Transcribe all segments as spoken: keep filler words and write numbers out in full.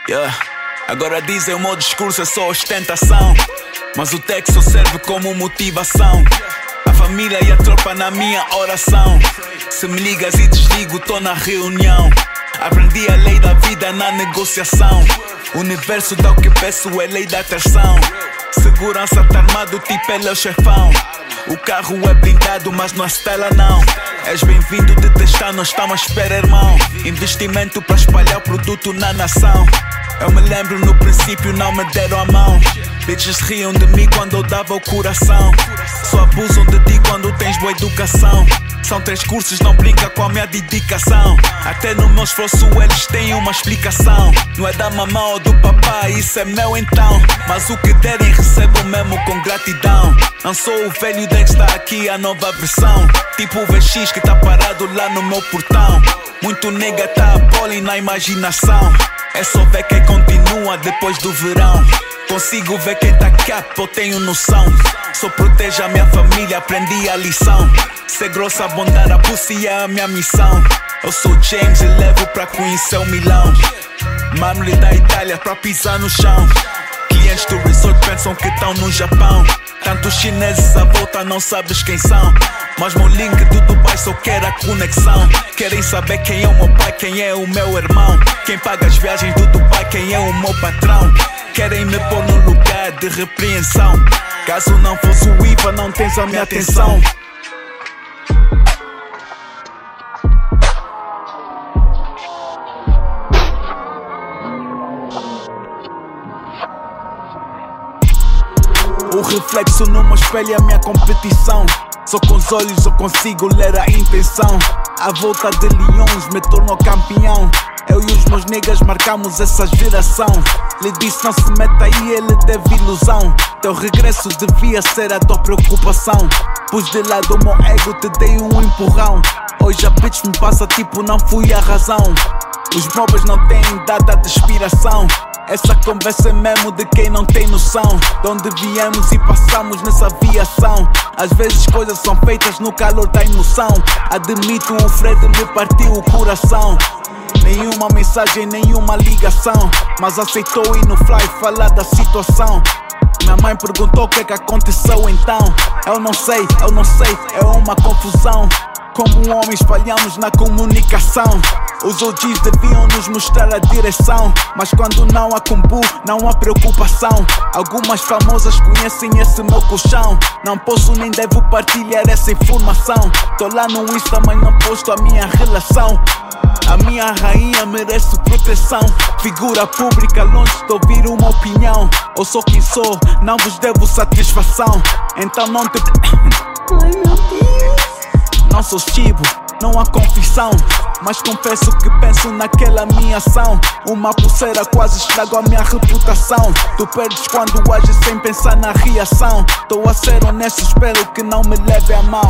Yeah. Agora dizem o meu discurso é só ostentação, mas o texto serve como motivação. A família e a tropa na minha oração. Se me ligas e desligo, tô na reunião. Aprendi a lei da vida na negociação. O universo dá o que peço, é lei da atração. Segurança tá armado, tipo ele é o chefão. O carro é blindado, mas não estela não. És bem-vindo de testar, não estamos à espera, irmão. Investimento para espalhar o produto na nação. Eu me lembro no princípio não me deram a mão. Bitches riam de mim quando eu dava o coração. Só abusam de ti quando tens boa educação. São três cursos, não brinca com a minha dedicação. Até no meu esforço eles têm uma explicação. Não é da mamã ou do papai, isso é meu então. Mas o que derem recebo mesmo com gratidão. Não sou o velho Dexter, aqui a nova versão. Tipo o V X que tá parado lá no meu portão. Muito nega tá a pole na imaginação. É só ver quem continua depois do verão. Consigo ver quem tá cap, eu tenho noção. Só protejo a minha família, aprendi a lição. Ser grossa, abundar a pussy é a minha missão. Eu sou James e levo pra conhecer o Milão. Mármore da Itália pra pisar no chão. Clientes do resort pensam que estão no Japão. Tantos chineses à volta não sabes quem são. Mas meu link do Dubai só quer a conexão. Querem saber quem é o meu pai, quem é o meu irmão. Quem paga as viagens do Dubai, quem é o meu patrão. Querem me pôr no lugar de repreensão. Caso não fosse o I V A, não tens a minha atenção. O reflexo no meu espelho é a minha competição. Só com os olhos eu consigo ler a intenção. À volta de leões me torno campeão. Eu e os meus niggas marcamos essa geração. Lhe disse não se meta aí, ele teve ilusão. Teu regresso devia ser a tua preocupação. Pus de lado o meu ego, te dei um empurrão. Hoje a bitch me passa tipo não fui a razão. Os móveis não têm data de expiração. Essa conversa é mesmo de quem não tem noção. De onde viemos e passamos nessa aviação. Às vezes coisas são feitas no calor da emoção. Admito, o Fred me partiu o coração. Nenhuma mensagem, nenhuma ligação, mas aceitou ir no fly falar da situação. Minha mãe perguntou o que é que aconteceu então. Eu não sei, eu não sei, é uma confusão. Como um homem espalhamos na comunicação. Os O Gs deviam nos mostrar a direção. Mas quando não há combo, não há preocupação. Algumas famosas conhecem esse meu colchão. Não posso nem devo partilhar essa informação. Tô lá no Insta, mas não posto a minha relação. A minha rainha merece proteção. Figura pública, longe de ouvir uma opinião. Eu sou quem sou, não vos devo satisfação. Então não te... Ai meu Deus. Não sou chibo, não há confissão. Mas confesso que penso naquela minha ação. Uma pulseira quase estragou a minha reputação. Tu perdes quando ages sem pensar na reação. Tô a ser honesto, espero que não me leve a mal.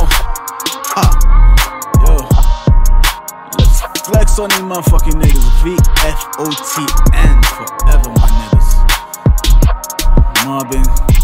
uh. Yo. Let's flex on these motherfucking niggas. V F O T N forever, my niggas. Mobbing.